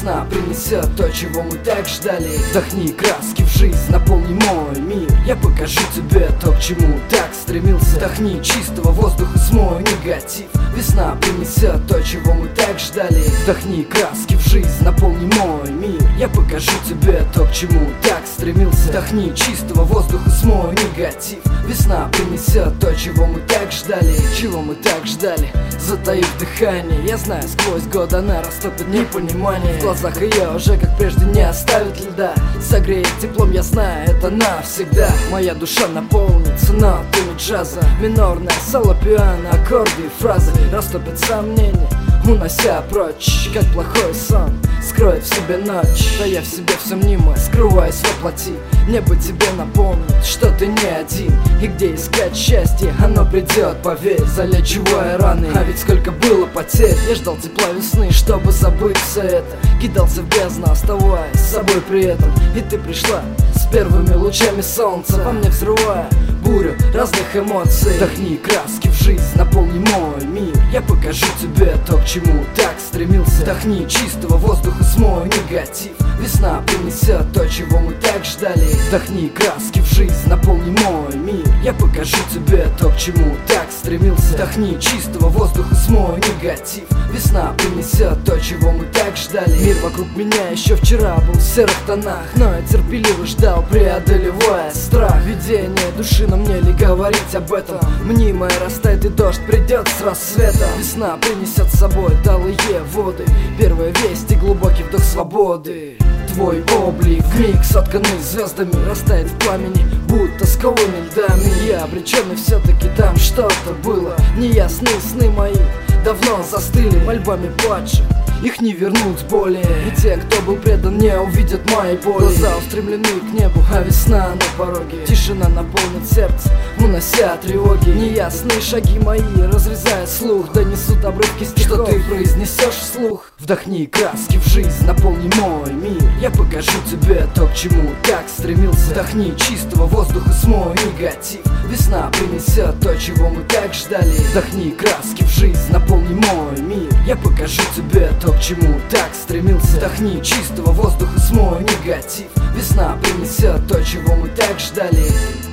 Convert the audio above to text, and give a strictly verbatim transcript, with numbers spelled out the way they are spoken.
Весна принесет то, чего мы так ждали. Вдохни краски в жизнь, наполни мой мир. Я покажу тебе то, к чему так стремился. Вдохни чистого воздуха, смой негатив. Весна принесет то, чего мы так ждали. Вдохни краски в жизнь, наполни мой мир. Я покажу тебе то, к чему так стремился. Вдохни чистого воздуха, смой негатив. Весна принесет то, чего мы так ждали. Чего мы так ждали, затаив дыхание. Я знаю, сквозь год она растопит непонимание. В глазах ее уже как прежде не оставит льда. Согреет теплом, я знаю, это навсегда. Моя душа наполнится нотами джаза. Минорное соло, пиано, аккорды и фразы растопят сомнения, унося прочь, как плохой сон скроет в себе ночь. Да я в себе все мнимое, скрываясь воплоти. Небо тебе напомнит, что ты не один. И где искать счастье, оно придет, поверь. Залечивая раны, а ведь сколько было потерь. Я ждал тепла весны, чтобы забыть все это. Кидался в бездну, оставаясь с собой при этом. И ты пришла с первыми лучами солнца, во мне взрывая бурю разных эмоций. Вдохни краски в жизнь, наполни мой мир. Я покажу тебе то, к чему так стремился. Вдохни чистого воздуха, смой негатив. Весна принесет то, чего мы так ждали. Вдохни краски в жизнь, наполни мой мир. Я покажу тебе то, к чему так стремился. Вдохни чистого воздуха, смой негатив. Весна принесет то, чего мы так ждали. Мир вокруг меня еще вчера был в серых тонах, но я терпеливо ждал, преодолевая страх. Видение души, но мне ли говорить об этом? Мнимое растает и дождь придет с рассветом. Весна принесет с собой талые воды, первые вести, глубокий вдох свободы. Твой облик, миг сотканный звездами, растает в пламени, будто скованы льдами. Я обреченный, все-таки там что-то было. Неясные сны мои давно застыли мольбами падших, их не вернуть более. И те, кто был предан, не увидят моей боли. Глаза устремлены к небу, а весна на пороге. Тишина наполнит сердце, унося тревоги. Неясные шаги мои, разрезая слух, донесут обрывки стихов, что ты произнесешь вслух. Вдохни краски в жизнь, наполни мой мир. Я покажу тебе то, к чему так стремился. Вдохни чистого воздуха, смой негатив. Весна принесет то, чего мы так ждали. Вдохни краски в жизнь, наполни мой мир. Я покажу тебе то, к чему так стремился. Вдохни чистого воздуха, смой негатив. Весна принесет то, чего мы так ждали.